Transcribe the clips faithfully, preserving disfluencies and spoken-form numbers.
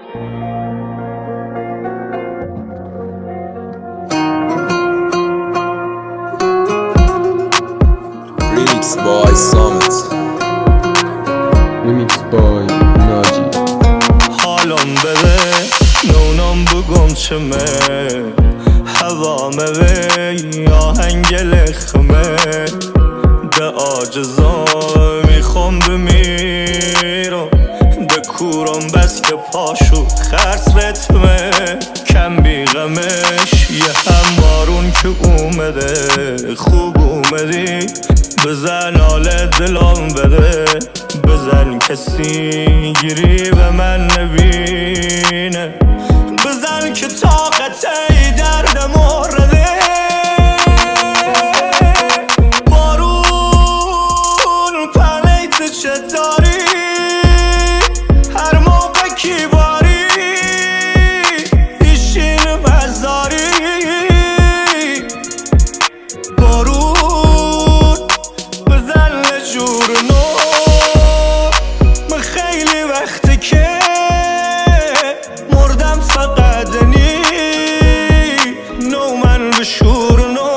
Remix by Summit. Remix by Naji. حالم بده نونم بگم چمه هوامه وی آهنگ لخمه ده آجزا میخوام بمیرم ده کورم بس که پاشو خرس رتمه کم بیغمش یه هموارون که اومده خوب اومدی بزن حال دلم بده بزن کسی گیری به من نبینه بزن که طاقت ای درد مورده بارون پنیت چه داری هر موقع کی باری ایشین مزاری بارون بزن لجور نو من خیلی وقته که مردم فقط نی نو من به شور نو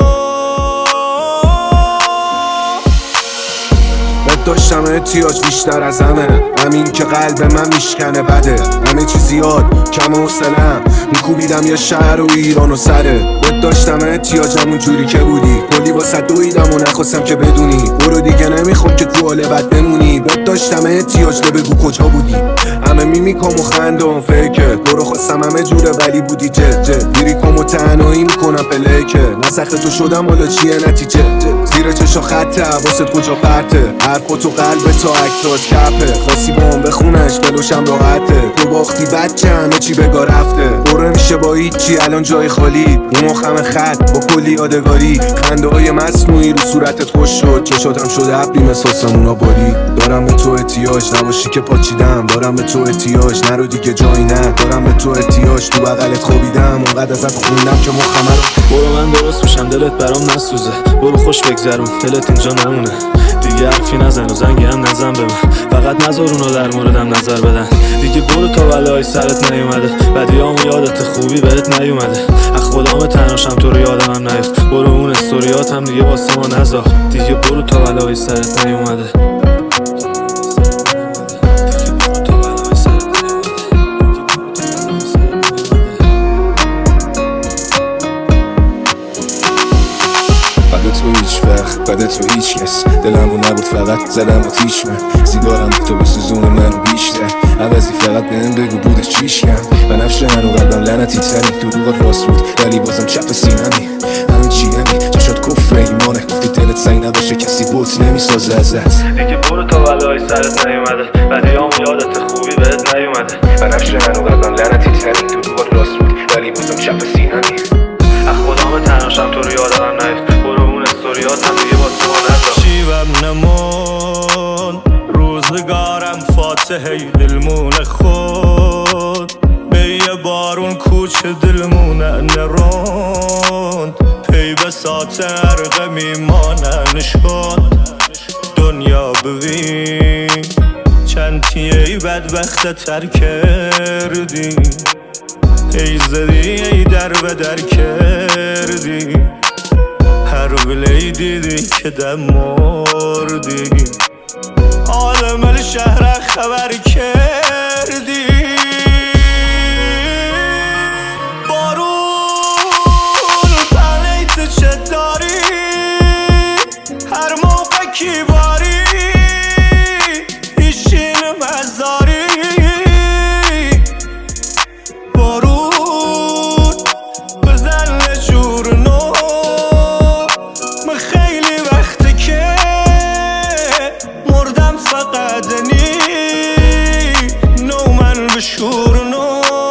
داشتم احتیاج بیشتر از همه همین که قلب من میشکنه بده همه چی زیاد کم حوصله‌ام میکوبیدم یه شهر و ایران و سره بهت داشتم احتیاج همون جوری که بودی کلی واسه دویدم و نخواستم که بدونی برو دیگه نمیخوام که تو حال بد بمونی بهت داشتم احتیاج ده بگو کجا بودی همه میمیکم و خندم فکر برو خواستم همه جوره ولی بودی جد جد میریکم و تنهایی میکنم پلکه نسخ تو شدم حالا چیه نتیجه زیر چشا خطه حواست کجا پرته حرفات و قلب تا اکتات کپه خواستی با هم بخونش دلوشم راحته تو باختی بچه همه چی بگاه رفته برو میشه با هیچی الان جای خالی اون مخم خط با کلی یادگاری خنده های مصنوعی رو صورتت خوش شد چشاتم شده ابری مثل سمونا بالی دارم به تو احتیاج نباشی که پاچیدم دارم به تو احتیاج نرو دیگه جایی نه دارم به تو احتیاج تو بغلت خوابیدم اونقدر ازت خوندم که مخم رو برو من درست میشم دلت برام نسوزه برو خوش بگذرون دلت اینجا نمونه دیگه حرفی نزن و زنگی هم نزن به من فقط نذار اونو در موردم نظر بدن دیگه برو تا بلای سرت نیومده بدیامو یادت خوبی بهت نیومده از خدام تناشم تو رو یادم هم نیفت برو اون استوریاتم دیگه واسه ما نذار دیگه برو تا بلای سرت نیومده تو هیچ وقت بعد تو هیچ کس دلم رو نبود فقط زدم آتیش من سیگارم تو بسوزون منو بیشتر عوضی فقط به هم بگو بودش چیشیم و نفش منو قلبم لعنتی تری دروغت راست بود ولی بازم چپ سینمی همین چی همی چشات کفر ایمانه گفتی دلت سنگ نباشه کسی بوت نمیسازه ازت دیگه برو تا بلای سرت نیومده بدیامو یادت خوبی بهت نیومده و نفش منو قلبم لعنتی تری دروغت راست بود ولی بازم چپ سینمی از خدام تناشم تو رو یادم هم نیفت برو اون استوریاتم دیگه با تو نذار شیوم نمون روزگارم فاتحه دلمون خود به یه بارون کوچه دلمون نروند پی بسات ارغمی مانن شد دنیا ببین چند تیه بدبخت تر کردی ای زدی ای در به در کردی هر ولی دیدی که دم مردی عالم شهر خبر کردی بارون پنیت چه داری هر موقع کی باری ایشین مزاری بارون بزن لجور نو من خیلی وقته که مردم فقط نی نو من به شور نو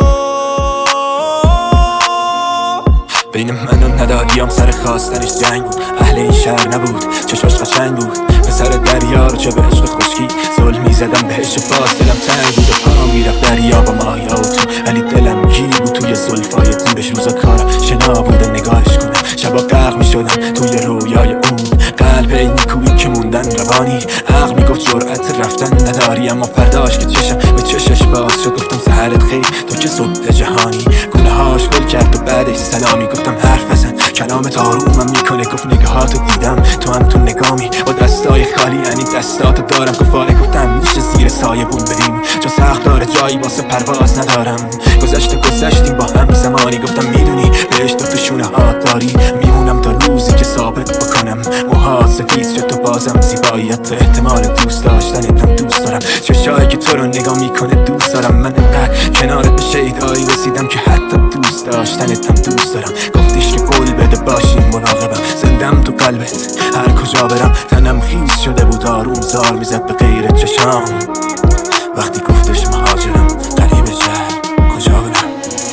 بین من و ندادیام سر خواستنش جنگ بود اهل این شهر نبود چشاش قشنگ بود پسر دریا رو چه به عشق خشکی زل میزدم بهش باز دلم تنگ بود و پا میرفت دریا با ماهیا و تو ولی دلم گیر بود توی زلفای دورش روزا کارم شنا بود نگاهش کنم شبا غرق میشدم توی رویای اون قلب این کوی که موندن روانی عقل میگفت جرأت رفتن نداری اما فرداش که چشم به چشش باز شد گفتم سحرت خیر تو که صبح جهانی گونه هاش گل کرد و بعدش سلامی گفتم حرف بزن کلامت آرومم میکنه گفت نگاهاتو دیدم تو هم تو نگامی با دستای خالی یعنی دستاتو دارم گفاره گفتم میشه زیر سایه بون بریم چون سخت داره جایی واسه پرواز ندارم گذشته گذشتیم با هم زمانی گفتم میدونی بهشت تو شونه هات داری میمونم تا روزی که ثابت بکنم موهات سفید شد تو بازم زیباییت تو احتمال دوست داشتنتم دوست دارم چشایی که تو رو نگاه میکنه دوست دارم من انقدر کنارت به شیدایی رسیدم که حتی دوست داشتنتم دوست دارم گفتیش که قول بده باشیم مراقبم زندم تو قلبت هر کجا برم تنم خیس شده بود آروم زار میزد به غیر چشام وقتی گفتش مهاجرم قریب شهر کجا برم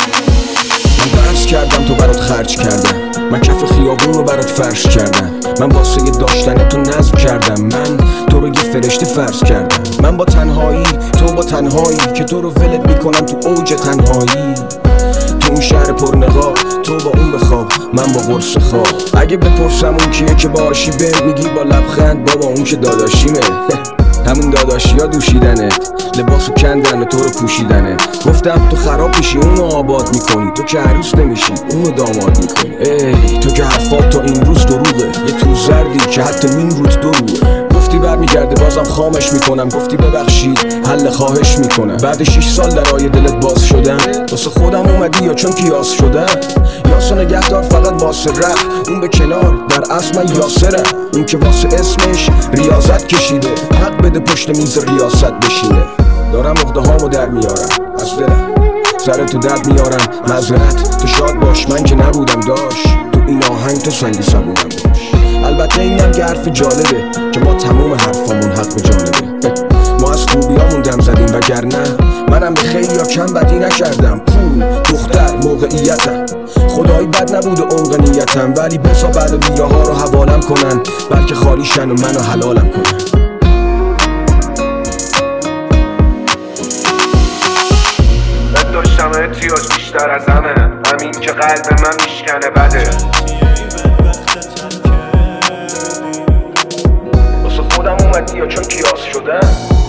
من درس کردم تو برات خرج کردم من کف خیابون رو برات فرش کردم من واسه داشتن تو نظم کردم من تو رو یه فرشته فرض کردم من با تنهایی تو با تنهایی که تو رو ولت میکنم تو اوج تنهایی تو اون شهر پرنقاب تو با اون بخواب من با قرص خواب اگه بپرسم اون کیه که باشی به میگی با لبخند بابا اون که داداشیمه همون داداشی ها دوشیدنت لباسو کندن و تو رو پوشیدنه گفتم تو خراب میشی اونو آباد میکنی تو که عروس نمیشی اونو داماد میکنی ای تو که حرفات تا این روز دروغه یه تو زردی که حتی این روت دروغه گفتی برمیگرده بازم خامش میکنم گفتی ببخشید حل خواهش میکنم بعد شیش سال درای دلت باز شدم واسه خودم اومدی یا چون کیاس شدم یاسو نگهدار فقط واسه رفت اون به کنار در اصل من یاسرم اون که واسه اسمش ریاضت کشیده حق بده پشت میز ریاست بشینه دارم عقده هامو در میارم از دلم سر تو درد میارم معذرت تو شاد باش من که نبودم داشت تو این آهنگ تو سنگی سبودم باش البته اینم که حرف جالبه که ما تموم حرفامون حق به جانبه ما از خوبیامون دم زدیم وگرنه منم به خیلی یا کم بدی نکردم پول دختر موقعیتم خدایی بد نبوده عمق نیتم ولی بسا بعد بیره ها رو حوالم کنن بلکه خالی شن و منو حلالم کنن داشتم احتیاج بیشتر از همه همین که قلب من میشکنه بده واسه خودم اومدی یا چون کیاس شدم